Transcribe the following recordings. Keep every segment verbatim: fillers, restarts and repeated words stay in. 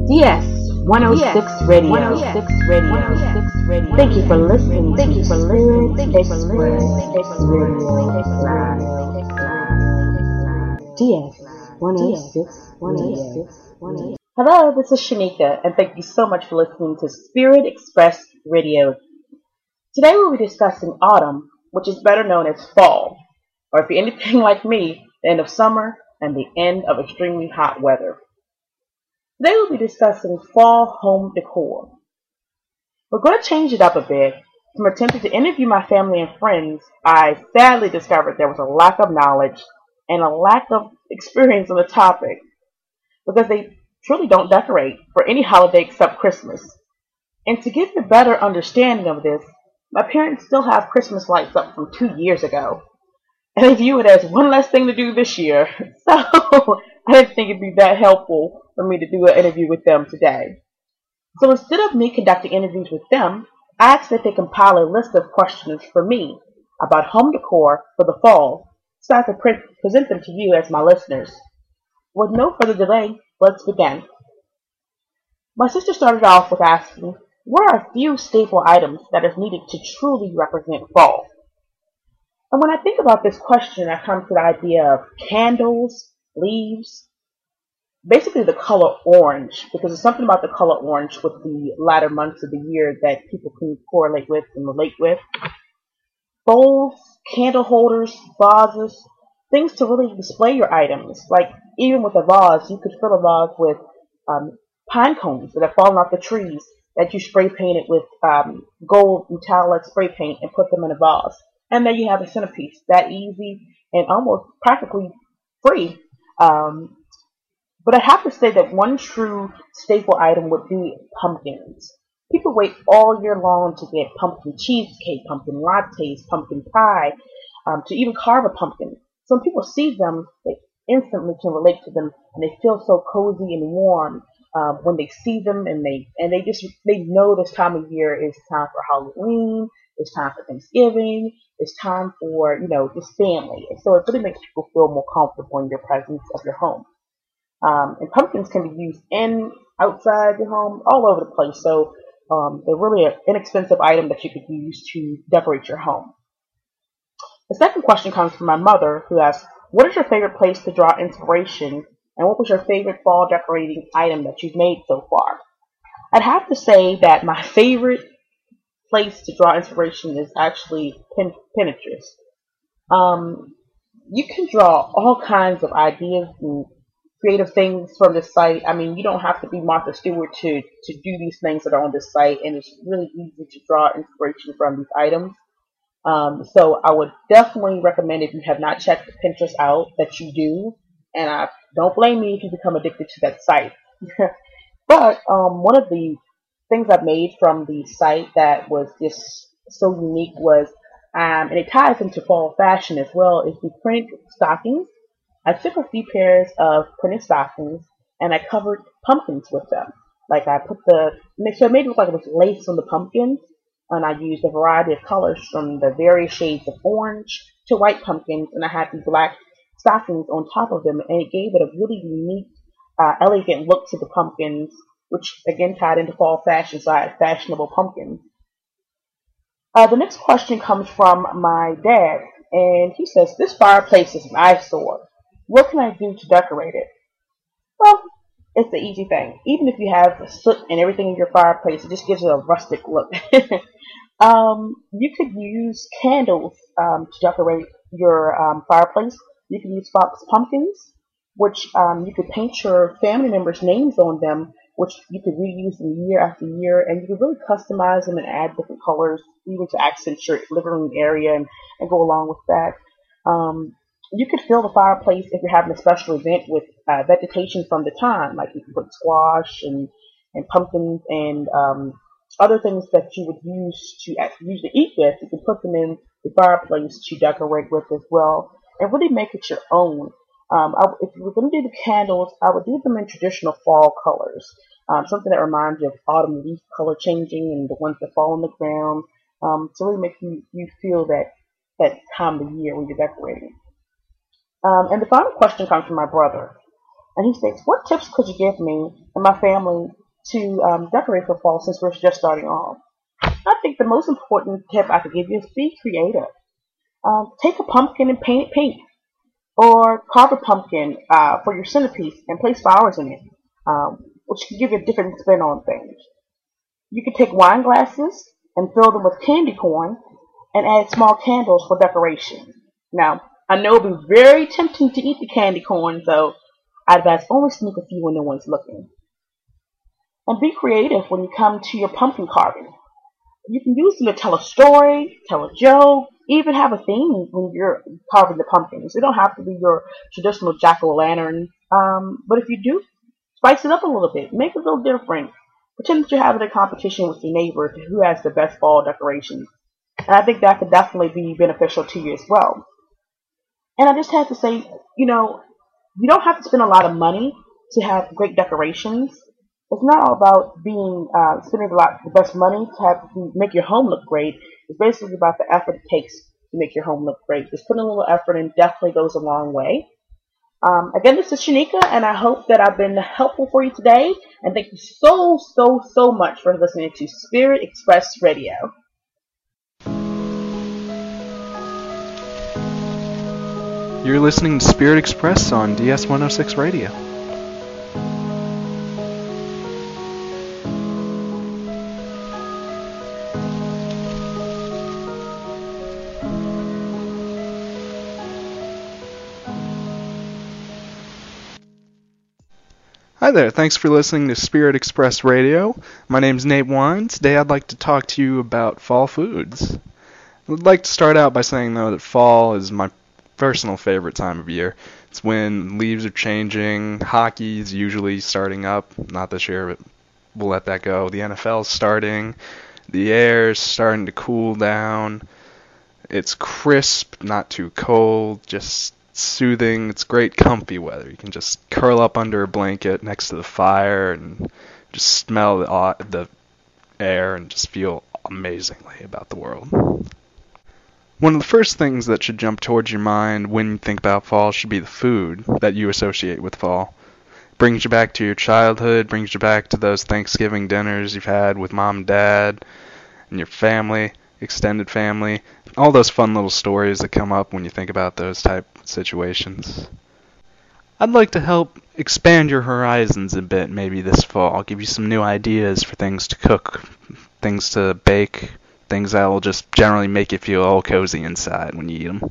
D S one oh six Radio. one oh six Radio. one oh six Radio. Thank you for listening. Thank you for listening. Thank you for listening. D S one oh six Radio. Hello, this is Shanika, and thank you so much for listening to Spirit Express Radio. Today we'll be discussing autumn, which is better known as fall, or if you're anything like me, the end of summer and the end of extremely hot weather. Today we'll be discussing fall home decor. We're going to change it up a bit. From attempting to interview my family and friends, I sadly discovered there was a lack of knowledge and a lack of experience on the topic, because they truly don't decorate for any holiday except Christmas. And to get a better understanding of this, my parents still have Christmas lights up from two years ago, and they view it as one less thing to do this year. So I didn't think it'd be that helpful for me to do an interview with them today. So instead of me conducting interviews with them, I asked that they compile a list of questions for me about home decor for the fall, so I could pre- present them to you as my listeners. With no further delay, let's begin. My sister started off with asking, what are a few staple items that is needed to truly represent fall? And when I think about this question, I come to the idea of candles, leaves, basically the color orange, because there's something about the color orange with the latter months of the year that people can correlate with and relate with. Bowls, candle holders, vases, things to really display your items. Like even with a vase, you could fill a vase with um, pine cones that have fallen off the trees that you spray painted with um, gold metallic spray paint and put them in a vase. And there you have a centerpiece. That easy and almost practically free. Um, but I have to say that one true staple item would be pumpkins. People wait all year long to get pumpkin cheesecake, pumpkin lattes, pumpkin pie, um, to even carve a pumpkin. So when people see them, they instantly can relate to them, and they feel so cozy and warm um, when they see them, and they and they just they know this time of year is time for Halloween, it's time for Thanksgiving, it's time for, you know, just family. And so it really makes people feel more comfortable in your presence of your home. Um, and pumpkins can be used in, outside your home, all over the place. So um, they're really an inexpensive item that you could use to decorate your home. The second question comes from my mother, who asks, what is your favorite place to draw inspiration, and what was your favorite fall decorating item that you've made so far? I'd have to say that my favorite place to draw inspiration is actually Pin- Pinterest. Um, you can draw all kinds of ideas and creative things from this site. I mean, you don't have to be Martha Stewart to, to do these things that are on this site, and it's really easy to draw inspiration from these items. Um, so I would definitely recommend, if you have not checked Pinterest out, that you do. And I don't blame me if you become addicted to that site. But um, one of the things I made from the site that was just so unique was, um, and it ties into fall fashion as well, is the printed stockings. I took a few pairs of printed stockings and I covered pumpkins with them. Like I put the, so it made it look like it was lace on the pumpkins, and I used a variety of colors from the various shades of orange to white pumpkins, and I had these black stockings on top of them, and it gave it a really unique, uh, elegant look to the pumpkins, which again tied into fall fashion, so I had fashionable pumpkins. Uh, the next question comes from my dad, and he says, this fireplace is an eyesore. What can I do to decorate it? Well, it's an easy thing. Even if you have soot and everything in your fireplace, it just gives it a rustic look. um, you could use candles um, to decorate your um, fireplace. You can use fox pumpkins, which um, you could paint your family members' names on them, which you could reuse them year after year, and you could really customize them and add different colors, even to accent your living room area and, and go along with that. Um, you could fill the fireplace if you're having a special event with uh, vegetation from the time, like you could put squash and, and pumpkins and um, other things that you would use to use to eat with. You can put them in the fireplace to decorate with as well, and really make it your own. Um, I, if you were going to do the candles, I would do them in traditional fall colors, um, something that reminds you of autumn leaf color changing and the ones that fall on the ground, um, to really make you, you feel that, that time of year when you're decorating. Um, and the final question comes from my brother, and he says, what tips could you give me and my family to um, decorate for fall since we're just starting off. I think the most important tip I could give you is be creative. Um, take a pumpkin and paint it pink, or carve a pumpkin uh, for your centerpiece and place flowers in it, um, which can give you a different spin on things. You can take wine glasses and fill them with candy corn and add small candles for decoration. Now, I know it would be very tempting to eat the candy corn, so I'd advise only sneak a few when no one's looking. And be creative when you come to your pumpkin carving. You can use them to tell a story, tell a joke, even have a theme when you're carving the pumpkins. It don't have to be your traditional jack-o'-lantern, um, but if you do, spice it up a little bit. Make it a little different. Pretend that you're having a competition with your neighbor to who has the best fall decorations. And I think that could definitely be beneficial to you as well. And I just have to say, you know, you don't have to spend a lot of money to have great decorations. It's not all about being uh, spending a lot the best money to have to make your home look great. It's basically about the effort it takes to make your home look great. Just putting a little effort in definitely goes a long way. Um, again, this is Shanika, and I hope that I've been helpful for you today. And thank you so, so, so much for listening to Spirit Express Radio. You're listening to Spirit Express on D S one oh six Radio. Hi there, thanks for listening to Spirit Express Radio. My name's Nate Wine. Today I'd like to talk to you about fall foods. I'd like to start out by saying, though, that fall is my personal favorite time of year. It's when leaves are changing, hockey's usually starting up, not this year, but we'll let that go. The N F L's starting, the air's starting to cool down, it's crisp, not too cold, just soothing. It's great comfy weather. You can just curl up under a blanket next to the fire and just smell the, the air and just feel amazingly about the world. One of the first things that should jump towards your mind when you think about fall should be the food that you associate with fall. It brings you back to your childhood, brings you back to those Thanksgiving dinners you've had with mom and dad and your family, extended family, all those fun little stories that come up when you think about those type of situations. I'd like to help expand your horizons a bit maybe this fall. I'll give you some new ideas for things to cook, things to bake, things that will just generally make you feel all cozy inside when you eat them.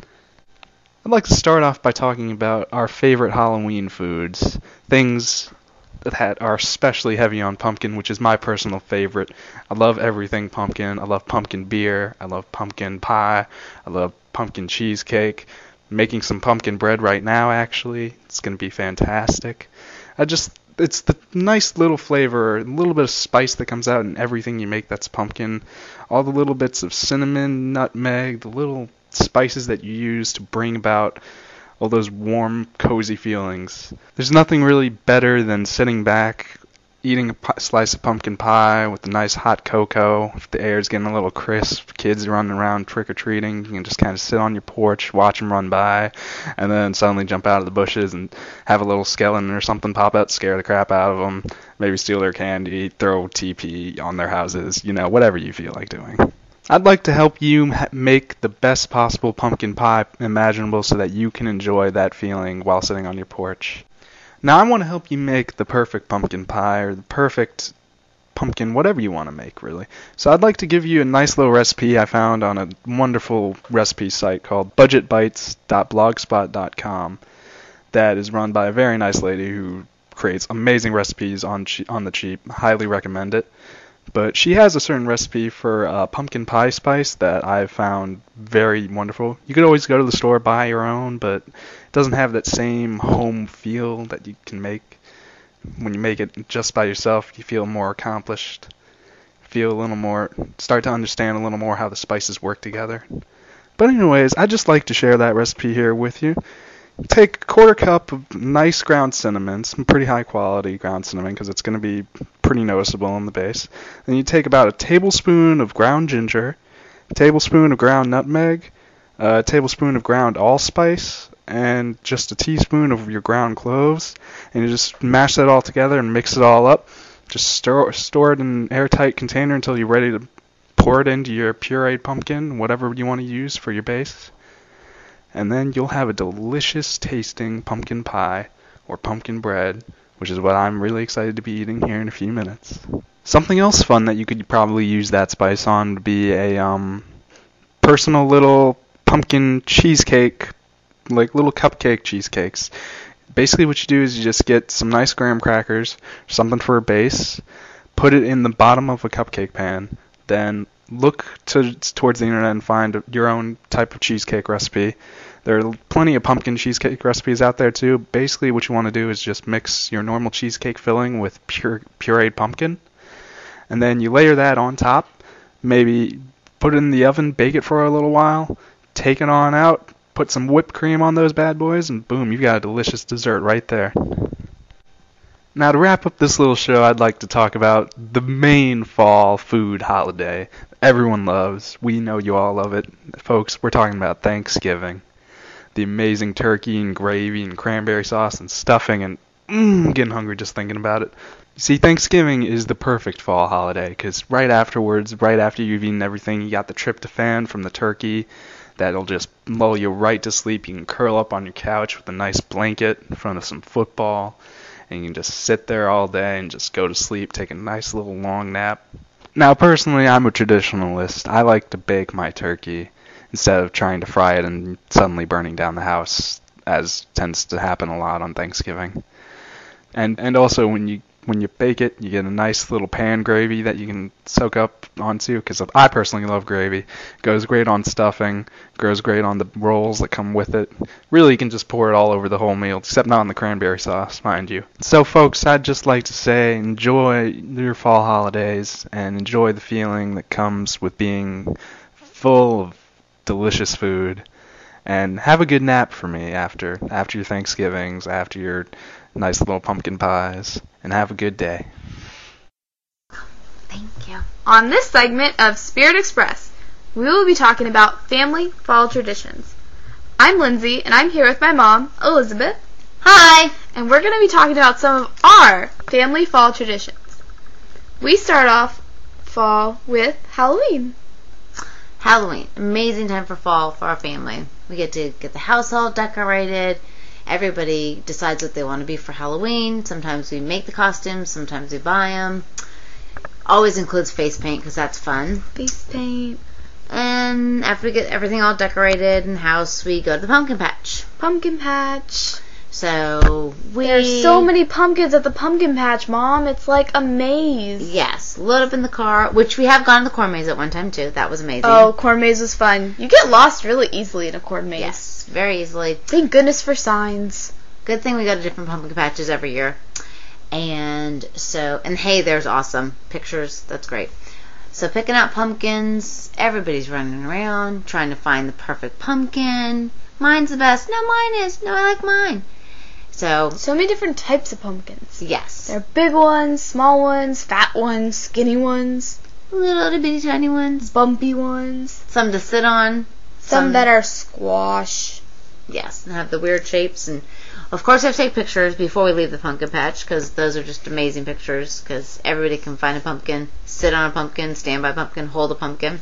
I'd like to start off by talking about our favorite Halloween foods, things that are especially heavy on pumpkin, which is my personal favorite. I love everything pumpkin. I love pumpkin beer. I love pumpkin pie. I love pumpkin cheesecake. I'm making some pumpkin bread right now, actually. It's going to be fantastic. I just, it's the nice little flavor, a little bit of spice that comes out in everything you make that's pumpkin. All the little bits of cinnamon, nutmeg, the little spices that you use to bring about all those warm, cozy feelings. There's nothing really better than sitting back, eating a p- slice of pumpkin pie with a nice hot cocoa. If the air's getting a little crisp, kids running around trick-or-treating, you can just kind of sit on your porch, watch them run by, and then suddenly jump out of the bushes and have a little skeleton or something pop out, scare the crap out of them, maybe steal their candy, throw T P on their houses, you know, whatever you feel like doing. I'd like to help you ha- make the best possible pumpkin pie imaginable so that you can enjoy that feeling while sitting on your porch. Now, I want to help you make the perfect pumpkin pie or the perfect pumpkin, whatever you want to make, really. So I'd like to give you a nice little recipe I found on a wonderful recipe site called budget bites dot blogspot dot com that is run by a very nice lady who creates amazing recipes on che- on the cheap. Highly recommend it. But she has a certain recipe for uh, pumpkin pie spice that I've found very wonderful. You could always go to the store, buy your own, but it doesn't have that same home feel that you can make. When you make it just by yourself, you feel more accomplished, feel a little more, start to understand a little more how the spices work together. But anyways, I'd just like to share that recipe here with you. Take a quarter cup of nice ground cinnamon, some pretty high quality ground cinnamon because it's going to be pretty noticeable on the base. Then you take about a tablespoon of ground ginger, a tablespoon of ground nutmeg, a tablespoon of ground allspice, and just a teaspoon of your ground cloves. And you just mash that all together and mix it all up. Just store, store it in an airtight container until you're ready to pour it into your pureed pumpkin, whatever you want to use for your base. And then you'll have a delicious tasting pumpkin pie or pumpkin bread, which is what I'm really excited to be eating here in a few minutes. Something else fun that you could probably use that spice on would be a um, personal little pumpkin cheesecake, like little cupcake cheesecakes. Basically what you do is you just get some nice graham crackers, something for a base, put it in the bottom of a cupcake pan, then look to, towards the internet and find your own type of cheesecake recipe. There are plenty of pumpkin cheesecake recipes out there too. Basically what you want to do is just mix your normal cheesecake filling with pure pureed pumpkin, and then you layer that on top, maybe put it in the oven, bake it for a little while, take it on out, put some whipped cream on those bad boys, and boom, you've got a delicious dessert right there. Now, to wrap up this little show, I'd like to talk about the main fall food holiday everyone loves. We know you all love it. Folks, we're talking about Thanksgiving. The amazing turkey and gravy and cranberry sauce and stuffing, and mmm, getting hungry just thinking about it. You see, Thanksgiving is the perfect fall holiday, because right afterwards, right after you've eaten everything, you got the tryptophan from the turkey that'll just lull you right to sleep. You can curl up on your couch with a nice blanket in front of some football, and you can just sit there all day and just go to sleep, take a nice little long nap. Now, personally, I'm a traditionalist. I like to bake my turkey instead of trying to fry it and suddenly burning down the house, as tends to happen a lot on Thanksgiving. And and also, when you when you bake it, you get a nice little pan gravy that you can soak up onto, because I personally love gravy. It goes great on stuffing, goes great on the rolls that come with it. Really, you can just pour it all over the whole meal, except not on the cranberry sauce, mind you. So, folks, I'd just like to say enjoy your fall holidays and enjoy the feeling that comes with being full of delicious food. And have a good nap for me after after your Thanksgivings, after your nice little pumpkin pies, and have a good day. Thank you. On this segment of Spirit Express, we will be talking about family fall traditions. I'm Lindsay, and I'm here with my mom, Elizabeth. Hi! And we're going to be talking about some of our family fall traditions. We start off fall with Halloween. Halloween. Amazing time for fall for our family. We get to get the house all decorated. Everybody decides what they want to be for Halloween. Sometimes we make the costumes. Sometimes we buy them. Always includes face paint because that's fun. Face paint. And after we get everything all decorated in house, we go to the pumpkin patch. Pumpkin patch. So we... There's so many pumpkins at the pumpkin patch, Mom. It's like a maze. Yes. Load up in the car, which we have gone to the corn maze at one time, too. That was amazing. Oh, corn maze was fun. You get lost really easily in a corn maze. Yes, very easily. Thank goodness for signs. Good thing we go to different pumpkin patches every year. And so, and hey, there's awesome pictures. That's great. So picking out pumpkins, everybody's running around trying to find the perfect pumpkin. Mine's the best. No, mine is. No, I like mine. So, so many different types of pumpkins. Yes. There are big ones, small ones, fat ones, skinny ones, little itty bitty tiny ones, bumpy ones, some to sit on, some, some that are squash. Yes, and have the weird shapes. And of course, I have to take pictures before we leave the pumpkin patch, because those are just amazing pictures. Because everybody can find a pumpkin, sit on a pumpkin, stand by a pumpkin, hold a pumpkin.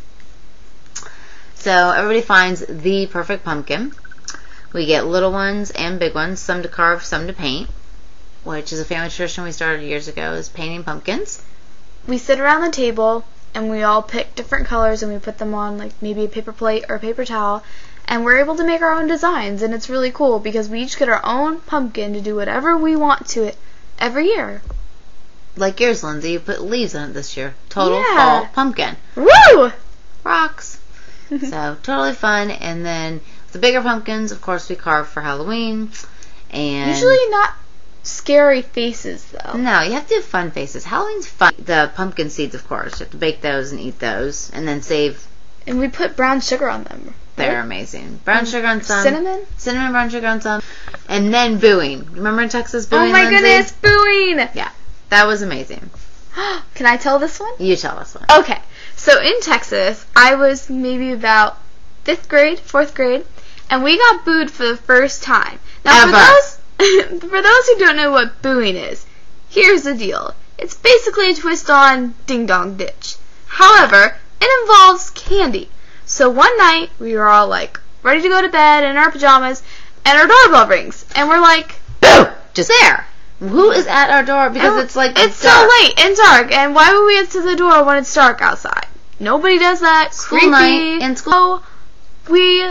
So everybody finds the perfect pumpkin. We get little ones and big ones, some to carve, some to paint, which is a family tradition we started years ago, is painting pumpkins. We sit around the table, and we all pick different colors, and we put them on like maybe a paper plate or a paper towel, and we're able to make our own designs, and it's really cool because we each get our own pumpkin to do whatever we want to it every year. Like yours, Lindsay, you put leaves on it this year. Total yeah. fall pumpkin. Woo! Rocks. So, totally fun. And then the bigger pumpkins, of course, we carve for Halloween. And usually not scary faces, though. No, you have to have fun faces. Halloween's fun. The pumpkin seeds, of course. You have to bake those and eat those. And then save. And we put brown sugar on them. They're right? amazing. Brown and sugar on some. Cinnamon? Cinnamon, brown sugar on some. And then booing. Remember in Texas, booing, Oh, my Lindsay? goodness, booing! Yeah. That was amazing. Can I tell this one? You tell us one. Okay. So in Texas, I was maybe about fifth grade, fourth grade, and we got booed for the first time. Now, Ever. for those for those who don't know what booing is, Here's the deal. It's basically a twist on Ding Dong Ditch. However, it involves candy. So one night, we were all like, ready to go to bed in our pajamas, and our doorbell rings. And we're like, boo! Just there. Who is at our door? Because it's like it's dark. so late and dark. And why would we answer the door when it's dark outside? Nobody does that. School Creepy. night in school. So we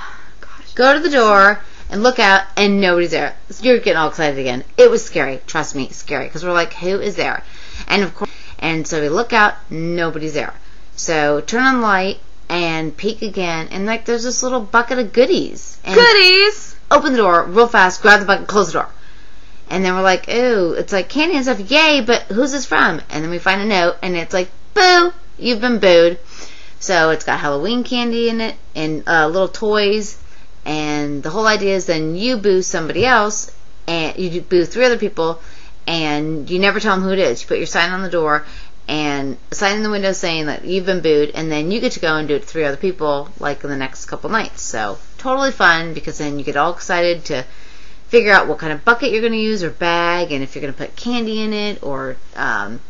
gosh. Go to the door and look out, and nobody's there. You're getting all excited again. It was scary. Trust me, scary. Because we're like, who is there? And of course, and so we look out, nobody's there. So turn on the light and peek again, and like there's this little bucket of goodies. And Goodies. open the door real fast, grab the bucket, close the door. And then we're like, ooh, it's like candy and stuff, yay, but who's this from? And then we find a note, and it's like, boo, you've been booed. So it's got Halloween candy in it, and uh, little toys, and the whole idea is then you boo somebody else, and you boo three other people, and you never tell them who it is. You put your sign on the door, and a sign in the window saying that you've been booed, and then you get to go and do it to three other people, like in the next couple nights. So totally fun, because then you get all excited to figure out what kind of bucket you're going to use or bag, and if you're going to put candy in it or um,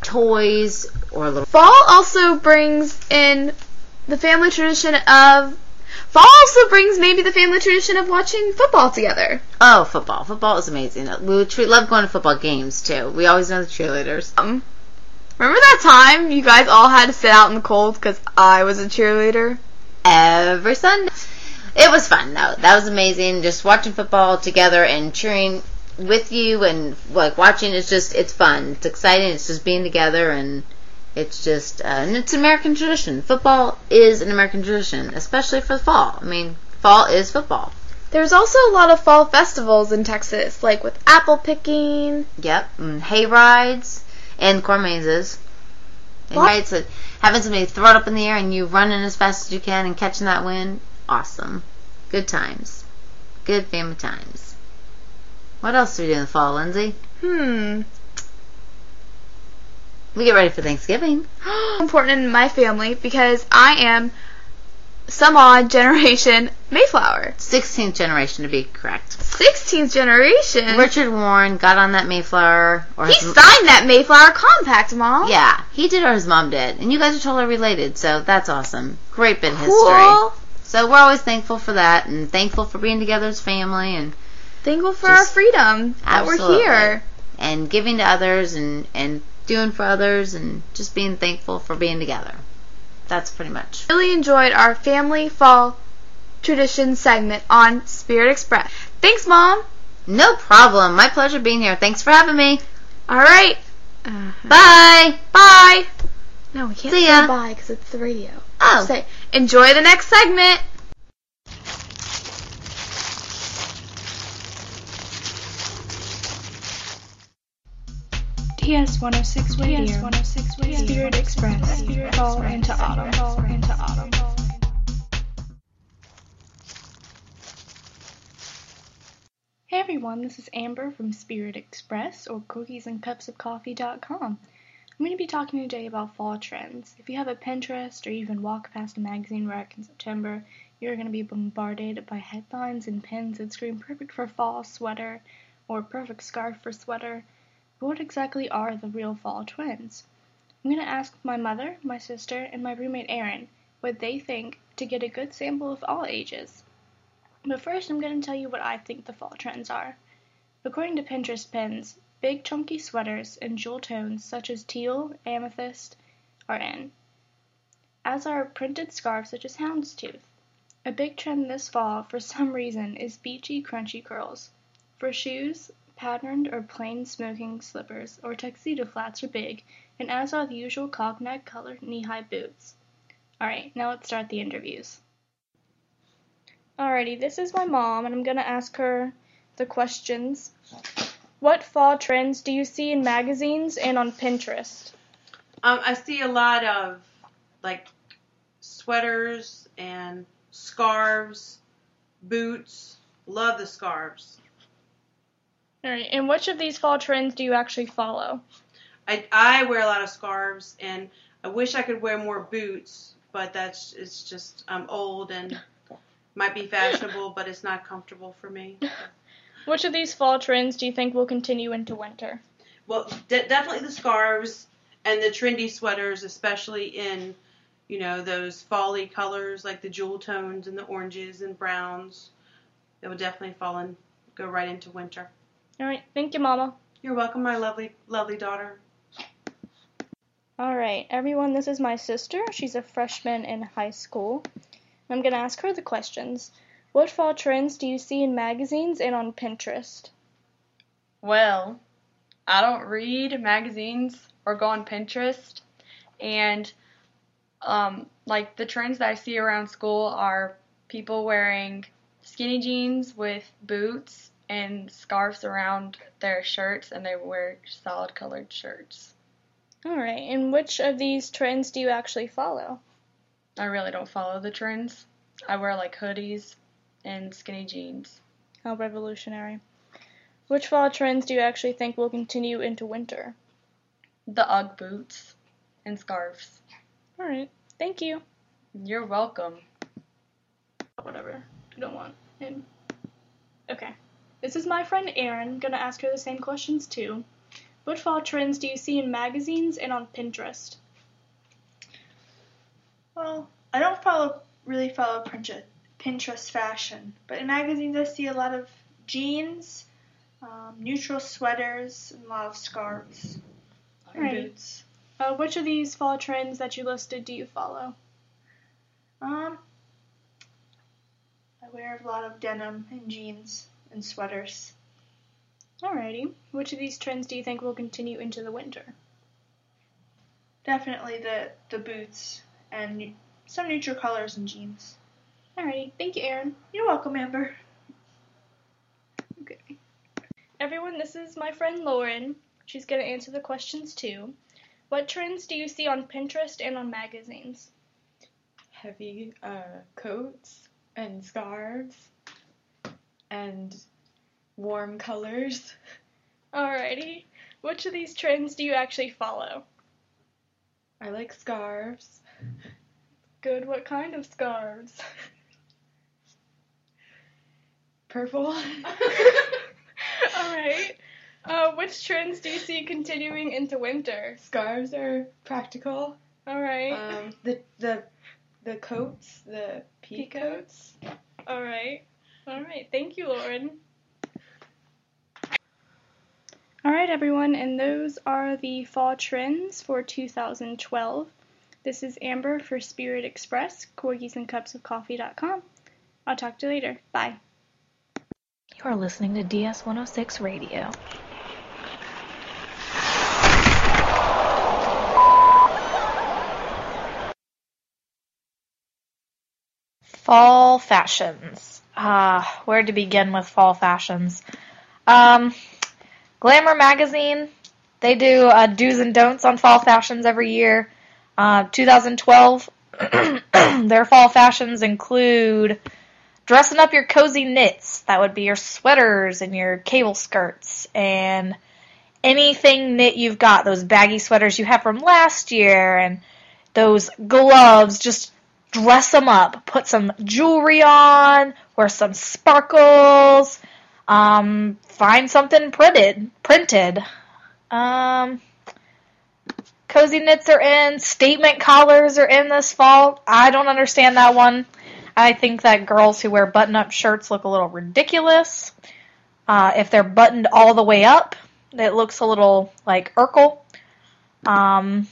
toys or a little. Fall also brings in the family tradition of. Fall also brings maybe the family tradition of watching football together. Oh, football! Football is amazing. We we love going to football games too. We always know the cheerleaders. Um, remember that time you guys all had to sit out in the cold because I was a cheerleader? Every Sunday. It was fun, though. That was amazing. Just watching football together and cheering with you and, like, watching. It's just, it's fun. It's exciting. It's just being together, and it's just, uh, and it's an American tradition. Football is an American tradition, especially for the fall. I mean, fall is football. There's also a lot of fall festivals in Texas, like with apple picking. Yep. And hay rides and corn mazes. And rides that having somebody throw it up in the air and you running as fast as you can and catching that wind. Awesome. Good times. Good family times. What else do we do in the fall, Lindsay? Hmm. We get ready for Thanksgiving. Important in my family because I am some odd generation Mayflower. sixteenth generation to be correct. sixteenth generation? Richard Warren got on that Mayflower. Or he his signed that Mayflower compact, Mom. Yeah, he did or his mom did. And you guys are totally related, so that's awesome. Great bit of Cool. history. So we're always thankful for that, and thankful for being together as family, and Thankful for Just our freedom that absolutely. we're here. And giving to others, and, and doing for others, and just being thankful for being together. That's pretty much. Really enjoyed our family fall tradition segment on Spirit Express. Thanks, Mom. No problem. My pleasure being here. Thanks for having me. All right. Uh, Bye. Bye. No, we can't See say ya. bye because it's the radio. Oh. Say, enjoy the next segment. T S one oh six Radio. one oh six Radio. Spirit Express. Spirit Fall into autumn. Fall into autumn. Hey everyone, this is Amber from Spirit Express or cookies and cups of coffee dot com. I'm going to be talking today about fall trends. If you have a Pinterest or even walk past a magazine rack in September, you're going to be bombarded by headlines and pins that scream perfect for fall sweater or perfect scarf for sweater. But what exactly are the real fall trends? I'm going to ask my mother, my sister, and my roommate Erin what they think to get a good sample of all ages. But first, I'm going to tell you what I think the fall trends are. According to Pinterest pins, big chunky sweaters and jewel tones such as teal, amethyst are in, as are printed scarves such as houndstooth. A big trend this fall, for some reason, is beachy, crunchy curls. For shoes, patterned or plain smoking slippers or tuxedo flats are big, and as are the usual cognac colored knee-high boots. Alright, now let's start the interviews. Alrighty, this is my mom, and I'm going to ask her the questions. What fall trends do you see in magazines and on Pinterest? Um, I see a lot of, like, sweaters and scarves, boots. Love the scarves. Alright, and which of these fall trends do you actually follow? I, I wear a lot of scarves, and I wish I could wear more boots, but that's it's just I'm old and might be fashionable, but it's not comfortable for me. Which of these fall trends do you think will continue into winter? well, de- definitely the scarves and the trendy sweaters, especially in, you know, those fall-y colors like the jewel tones and the oranges and browns. It will definitely fall and go right into winter. All right. Thank you, Mama. You're welcome, my lovely, lovely daughter. All right, everyone, this is my sister. She's a freshman in high school. I'm going to ask her the questions. What fall trends do you see in magazines and on Pinterest? Well, I don't read magazines or go on Pinterest, and um, like the trends that I see around school are people wearing skinny jeans with boots and scarves around their shirts, and they wear solid colored shirts. All right, and which of these trends do you actually follow? I really don't follow the trends. I wear like hoodies and skinny jeans. How revolutionary. Which fall trends do you actually think will continue into winter? The Ugg boots and scarves. All right, thank you. You're welcome. Whatever, I don't want him. Okay, this is my friend Erin. Gonna ask her the same questions too. What fall trends do you see in magazines and on Pinterest? Well, I don't follow really follow Pinterest, Pinterest fashion, but in magazines I see a lot of jeans, um, neutral sweaters, and a lot of scarves and Right. boots. Uh, which of these fall trends that you listed do you follow? Um, I wear a lot of denim and jeans and sweaters. Alrighty. Which of these trends do you think will continue into the winter? Definitely the, the boots and ne- some neutral colors and jeans. Alrighty. Thank you, Erin. You're welcome, Amber. Okay. Everyone, this is my friend Lauren. She's going to answer the questions too. What trends do you see on Pinterest and on magazines? Heavy uh, coats and scarves and warm colors. Alrighty. Which of these trends do you actually follow? I like scarves. Good. What kind of scarves? Purple. Alright. Uh, which trends do you see continuing into winter? Scarves are practical. Alright. Um, the the the coats, the pea Pea coats. Alright. Alright. Thank you, Lauren. Alright, everyone, and those are the fall trends for two thousand twelve. This is Amber for Spirit Express, corgis and cups of coffee dot com. I'll talk to you later. Bye. You are listening to D S one oh six Radio. Fall fashions. Uh, where to begin with fall fashions? Um, Glamour magazine, they do uh, do's and don'ts on fall fashions every year. Uh, two thousand twelve, their fall fashions include dressing up your cozy knits. That would be your sweaters and your cable skirts and anything knit you've got. Those baggy sweaters you had from last year and those gloves. Just dress them up. Put some jewelry on. Wear some sparkles. Um, find something printed. Printed. Um, cozy knits are in. Statement collars are in this fall. I don't understand that one. I think that girls who wear button-up shirts look a little ridiculous. Uh, if they're buttoned all the way up, it looks a little like Urkel. Um,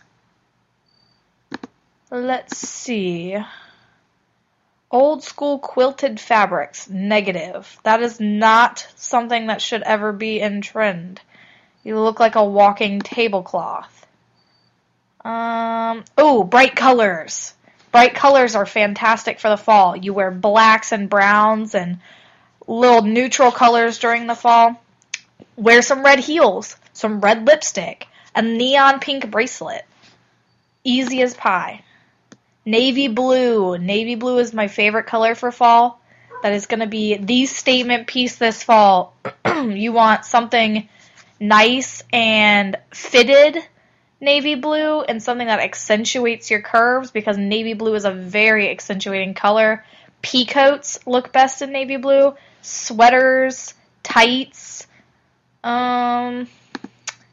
let's see. Old school quilted fabrics, negative. That is not something that should ever be in trend. You look like a walking tablecloth. Um, oh, bright colors. Bright colors are fantastic for the fall. You wear blacks and browns and little neutral colors during the fall. Wear some red heels, some red lipstick, a neon pink bracelet. Easy as pie. Navy blue. Navy blue is my favorite color for fall. That is going to be the statement piece this fall. You want something nice and fitted navy blue and something that accentuates your curves because navy blue is a very accentuating color. Pea coats look best in navy blue. Sweaters, tights. Um,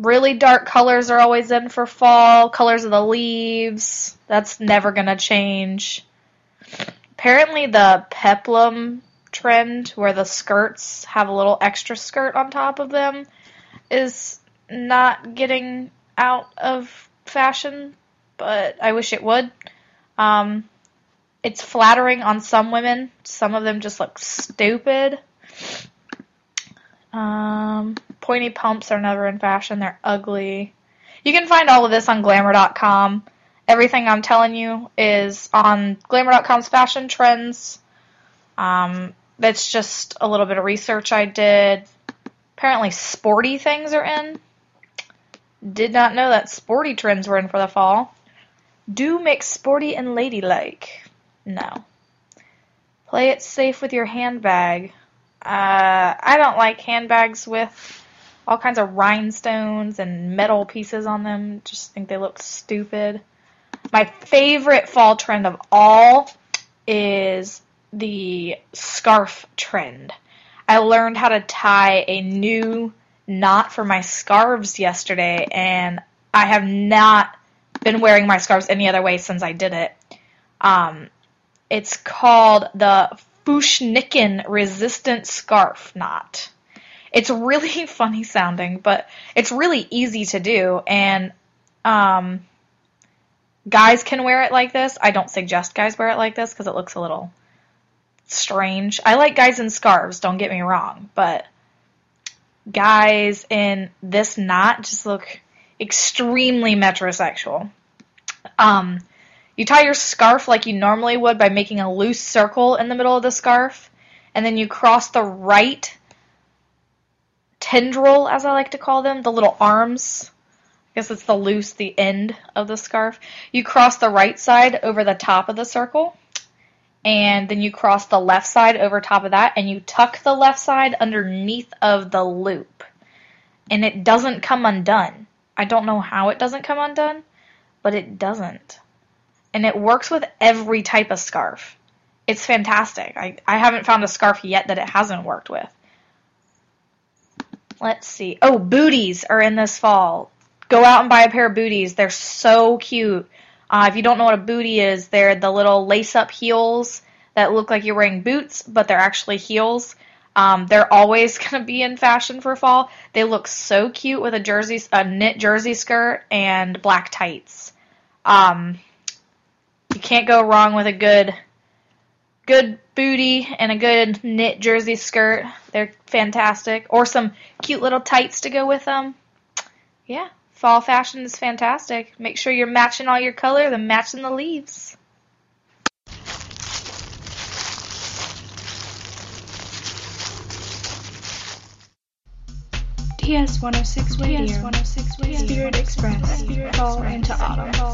Really dark colors are always in for fall. Colors of the leaves. That's never going to change. Apparently the peplum trend, where the skirts have a little extra skirt on top of them, is not getting out of fashion, but I wish it would. Um, it's flattering on some women. Some of them just look stupid. Um, pointy pumps are never in fashion. They're ugly. You can find all of this on glamour dot com. Everything I'm telling you is on glamour dot com's fashion trends. Um, that's just a little bit of research I did. Apparently sporty things are in. Did not know that sporty trends were in for the fall. Do mix sporty and ladylike. No. Play it safe with your handbag. Uh, I don't like handbags with all kinds of rhinestones and metal pieces on them. Just think they look stupid. My favorite fall trend of all is the scarf trend. I learned how to tie a new knot for my scarves yesterday, and I have not been wearing my scarves any other way since I did it. Um, it's called the Fushniken Resistant Scarf Knot. It's really funny sounding, but it's really easy to do, and um, guys can wear it like this. I don't suggest guys wear it like this because it looks a little strange. I like guys in scarves, don't get me wrong, but guys in this knot just look extremely metrosexual. Um, you tie your scarf like you normally would by making a loose circle in the middle of the scarf, and then you cross the right tendril, as I like to call them, the little arms. I guess it's the loose, the end of the scarf. You cross the right side over the top of the circle, and then you cross the left side over top of that, and you tuck the left side underneath of the loop. And it doesn't come undone. I don't know how it doesn't come undone, but it doesn't. And it works with every type of scarf. It's fantastic. I, I haven't found a scarf yet that it hasn't worked with. Let's see. Oh, booties are in this fall. Go out and buy a pair of booties. They're so cute. Uh, if you don't know what a bootie is, they're the little lace-up heels that look like you're wearing boots, but they're actually heels. Um, they're always going to be in fashion for fall. They look so cute with a jersey, a knit jersey skirt and black tights. Um, you can't go wrong with a good, good bootie and a good knit jersey skirt. They're fantastic. Or some cute little tights to go with them. Yeah, fall fashion is fantastic. Make sure you're matching all your colors and matching the leaves. T S one oh six Radio, Spirit Express, Fall into Autumn.